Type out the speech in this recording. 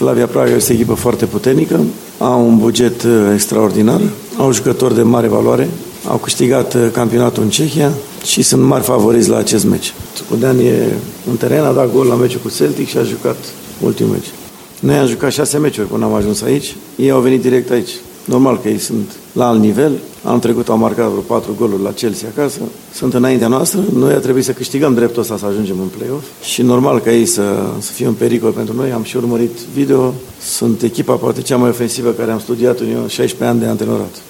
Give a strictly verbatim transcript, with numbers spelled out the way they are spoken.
Slavia Praga este o echipă foarte puternică, au un buget extraordinar, au jucători de mare valoare, au câștigat campionatul în Cehia și sunt mari favoriți la acest meci. Cudean e în teren, a dat gol la meciul cu Celtic și a jucat ultimul meci. Noi am jucat șase meciuri până am ajuns aici, ei au venit direct aici. Normal că ei sunt la alt nivel, anul trecut au marcat vreo patru goluri la Chelsea acasă, sunt înaintea noastră, noi a trebuit să câștigăm dreptul ăsta să ajungem în play-off și normal că ei să, să fie un pericol pentru noi, am și urmărit video, sunt echipa poate cea mai ofensivă care am studiat în eu șaisprezece ani de antrenorat.